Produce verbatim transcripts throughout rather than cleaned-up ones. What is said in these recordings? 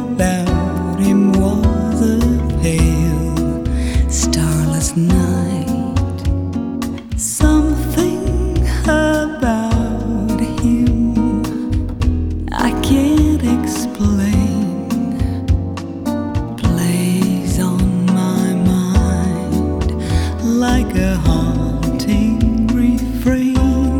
about him was a pale, starless night. Something about him I can't explain plays on my mind like a haunting refrain.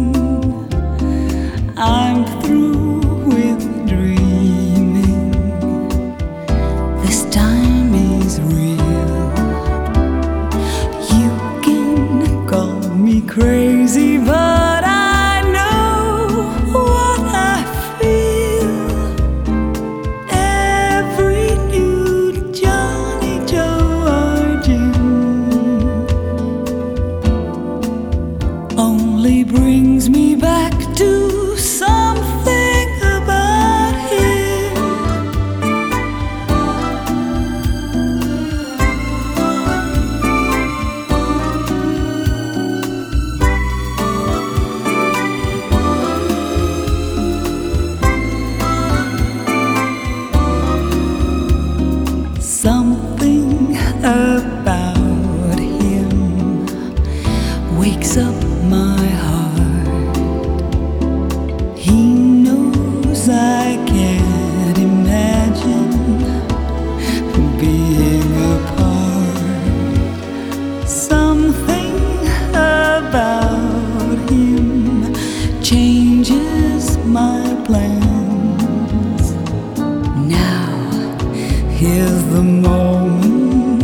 I'm through with dreaming. This time is real. You can call me crazy, but I know what I feel. Every new Johnny, Joe, or Jim only brings me back to something about him. Something about him wakes up my heart. He knows I can't imagine being apart. Something about him changes my plans. Now, here's the moment